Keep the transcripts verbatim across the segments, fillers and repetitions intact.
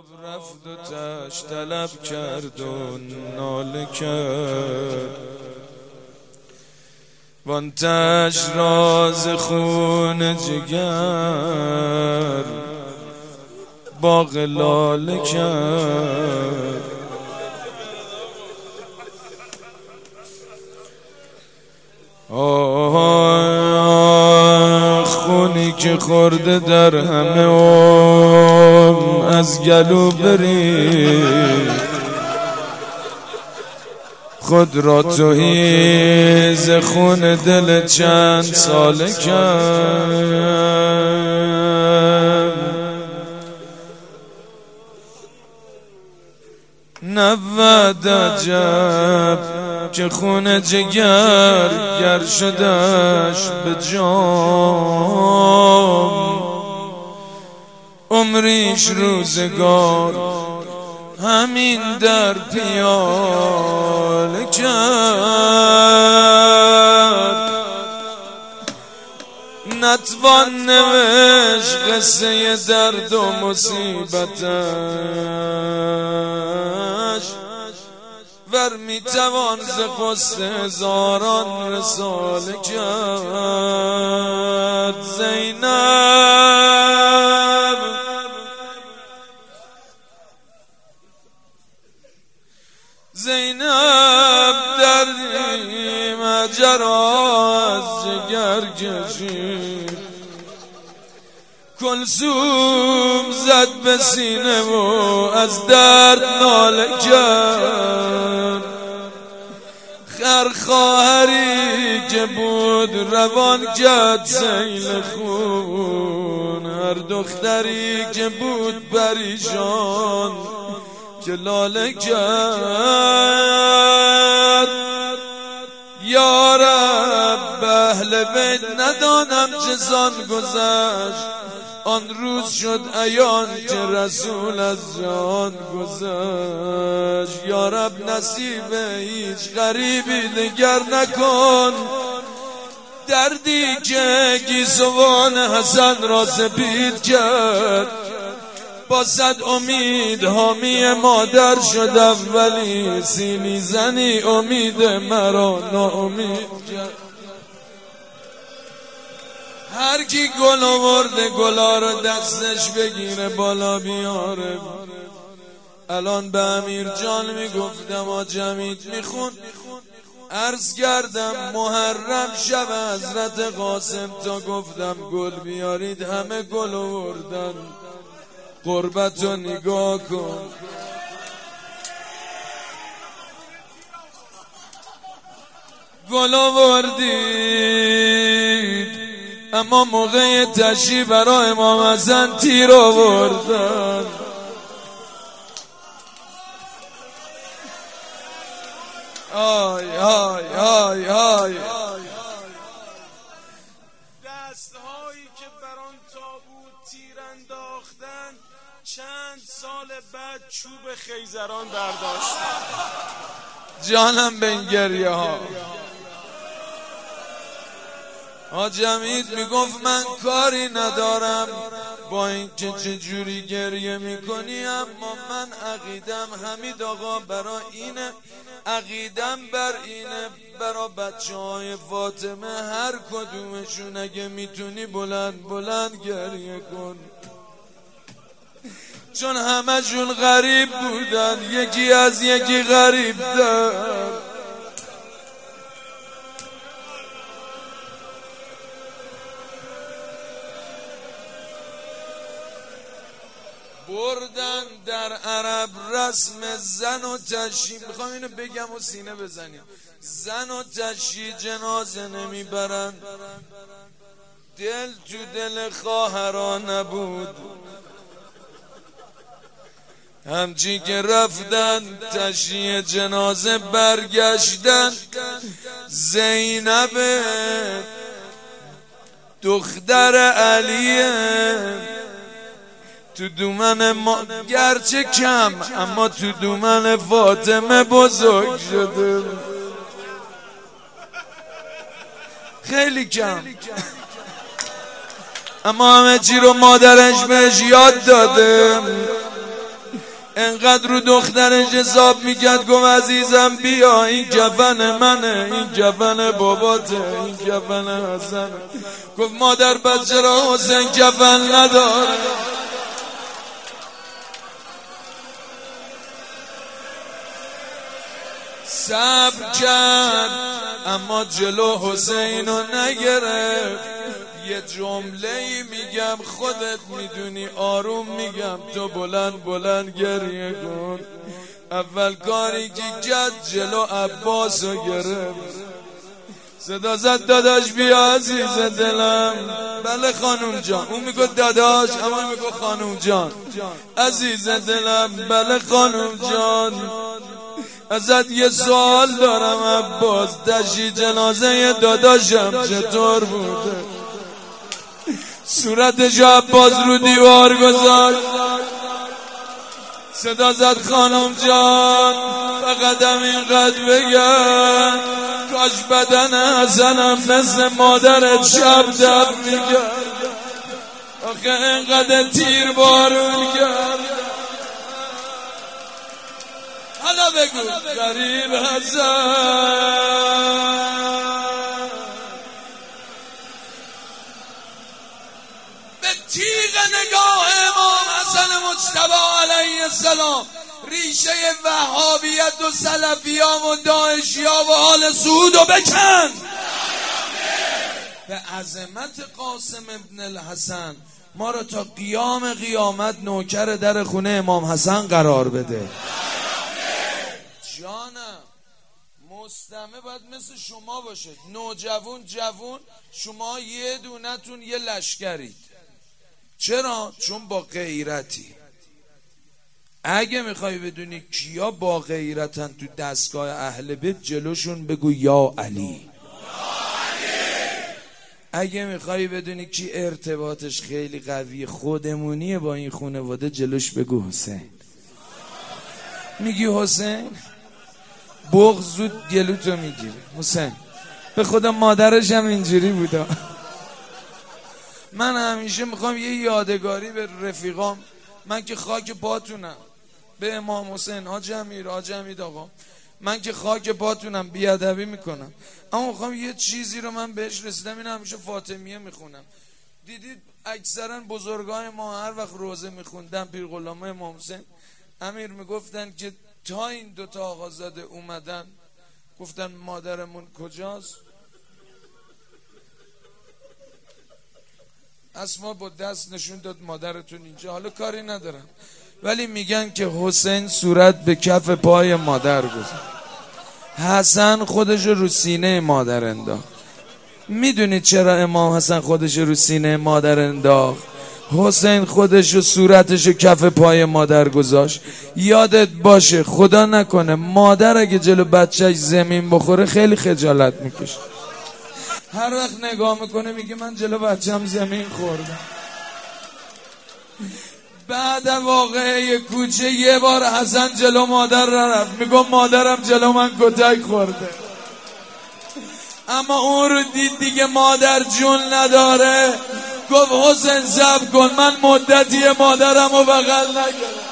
آب رفت و تش طلب کرد و ناله کرد، وان تش راز خون جگر باغ لاله کرد. آه خونی که خورده در همه عمر از گلو برید، خود را تهی ز خون دل چند ساله کرد. نبود عجب که خون جگر گر شدش به جام، عمریش روزگار همین در پیاله کرد. نتوان نوشت قصه درد و مصیبتش، ور میتوان ز قصه هزاران رساله کرد. زینب زینب دردی مجرا از جگر کشید، کلثوم زد به سینه و از درد ناله کرد. خر خواهری که بود روان کرد سیل خون، هر دختری که بود پریشان که لاله کرد. یا رب به اهل بیت ندانم چه زان گذشت، آن روز شد عیان که رسول از جان گذشت. یا رب نصیب هیچ غریبی دگر نکن، دردی که گیسوان حسن را سپید کرد. با صد امید حامی مادر شدم، ولی سیلی زنی امید مرا ناامید کرد. هر کی گل آورده گلا رو دستش بگیره بالا بیاره. الان به امیر جان میگفتم آ جمید میخون، عرض کردم محرم شب حضرت قاسم تا گفتم گل بیارید همه گل آوردن. قربت رو نگاه کن، گل آوردید اما موقع تشریف برای امام حسن تیر آوردن. آی آی آی آی دستهایی که بر آن تابوت تیر انداختن، چند سال بعد چوب خیزران برداشتن. جانم به این گریه ها. حاج حمید میگفت من کاری ندارم با این که چجوری گریه میکنی، اما من عقیدم حمید آقا برا اینه، عقیدم بر اینه برا بچه های فاطمه هر کدومشون اگه میتونی بلند بلند گریه کن، چون همه جون غریب بودن، یکی از یکی غریب در. بردن در عرب رسم زن و تشییع، میخوام اینو بگم و سینه بزنیم، زن و تشییع جنازه نمیبرن. دل تو دل خواهران نبود، همچی که رفتن تشییع جنازه برگشتن. زینب دختر علیه تو دومن ما گرچه کم، اما تو دومن فاطمه بزرگ شده. خیلی کم، اما همه چی رو مادرش بهش یاد داده. انقدر رو دخترش حساب میکرد گفت عزیزم بیا این کفن منه، این کفن باباته، این کفن حسنه. گفت مادر پس چرا حسین کفن نداره؟ صبر کرد اما جلو حسینو نگرفت. یه جمله میگم خودت میدونی، آروم میگم تو بلند بلند گریه کن. اول کاری که کرد جلو عباسو گرفت، صدا زد داداش بیا عزیز دلم. بله خانوم جان. اون میگه داداش اما این میگه خانوم جان. عزیز دلم بله خانوم جان، ازت یه سوال دارم عباس، تشییع جنازه داداشم چطور بوده؟ صورتش عباس رو دیوار گذاشت، صدا زد خانم جان فقط هم اینقدر بگم کاش بدن حسنم مثل مادرت شب دب میگرد، آخه اینقدر تیر بارون کرد. حالا بگو غریب حسن به تیغ نگاه امام حسن مجتبی علیه السلام ریشه وهابیت و سلفیام و داعشیا و آل سعود و بکن. به عظمت قاسم ابن الحسن ما رو تا قیام قیامت نوکر در خونه امام حسن قرار بده. جانم مستمع باید مثل شما باشه، نوجوان جوون، شما یه دونتون یه لشکرید. چرا؟ چون با غیرتی. اگه میخوای بدونی کیا با غیرتن تو دستگاه اهل بیت جلوشون بگو یا علی. اگه میخوای بدونی کی ارتباطش خیلی قوی خودمونیه با این خانواده جلوش بگو حسین. میگی حسین بغض زود گلوتو میگیره. حسین به خدا مادرش هم اینجوری بوده. من همیشه میخوام یه یادگاری به رفیقام، من که خاک پاتونم، به امام حسین حاج امیر حاج امید آقا، من که خاک پاتونم بیادبی میکنم، اما میخوام یه چیزی رو من بهش رسیدم، این همیشه فاطمیه میخونم. دیدید اکثرا بزرگای ما هر وقت روزه میخوندن پیر غلام امام حسین امیر میگفتن که تا این دوتا آقازاده اومدن گفتن مادرمون کجاست؟ اسما با دست نشون داد مادرتون اینجا. حالا کاری ندارم، ولی میگن که حسین صورت به کف پای مادر گذاشت، حسن خودش رو سینه مادر انداخت. میدونید چرا امام حسن خودش رو سینه مادر انداخت؟ حسین خودش و صورتش و کف پای مادر گذاشت. یادت باشه خدا نکنه مادر اگه جلو بچهش زمین بخوره خیلی خجالت میکشه. هر وقت نگاه میکنه میگه من جلو بچه‌م زمین خوردم. بعد واقعه کوچه یه بار حسن جلو مادر رفت، میگم مادرم جلو من کتک خورده، اما اون رو دید دیگه مادر جون نداره، گفت حسین صبر کن من مدتی مادرم رو بغل نگرم.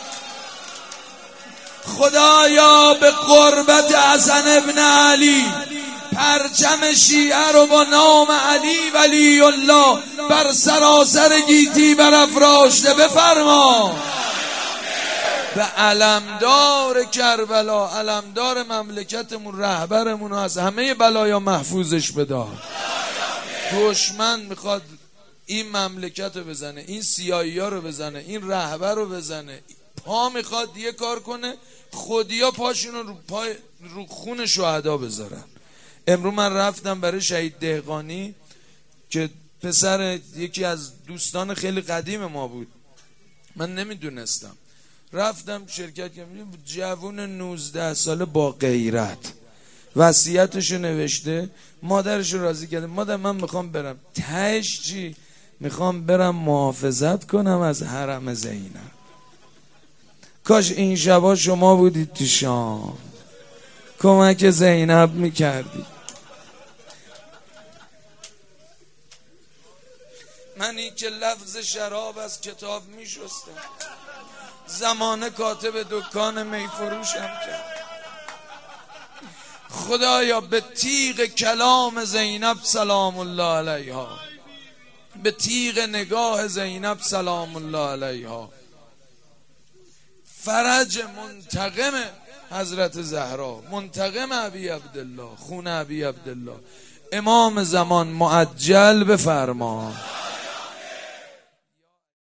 خدایا به قربت حسن ابن علی پرچم شیعه رو با نام علی ولی الله بر سراسر گیتی برافراشته بفرما. به علمدار کربلا، علمدار مملکتمون، رهبرمون رو از همه بلایا محفوظش بدار. دشمن میخواد این مملکت رو بزنه، این سیایی ها رو بزنه، این رهبر رو بزنه، پا میخواد یه کار کنه خودیا پاشون رو پای رو خون شهدا بذارن. امرو من رفتم برای شهید دهقانی که پسر یکی از دوستان خیلی قدیم ما بود، من نمیدونستم، رفتم شرکت کردم. جوون نوزده ساله با غیرت وصیتشو نوشته، مادرشو راضی کرده. مادر من میخوام برم. تهش چی؟ میخوام برم محافظت کنم از حرم زینب. کاش این شبا شما بودید تو شام کمک زینب میکردید. منی که لفظ شراب از کتاب می شستم، زمانه کاتب دکان می فروشم کرد. خدایا به تیغ کلام زینب سلام الله علیها، به تیغ نگاه زینب سلام الله علیها، فرج منتقم حضرت زهرا، منتقم ابی عبدالله، خون ابی عبدالله، امام زمان معجل بفرما.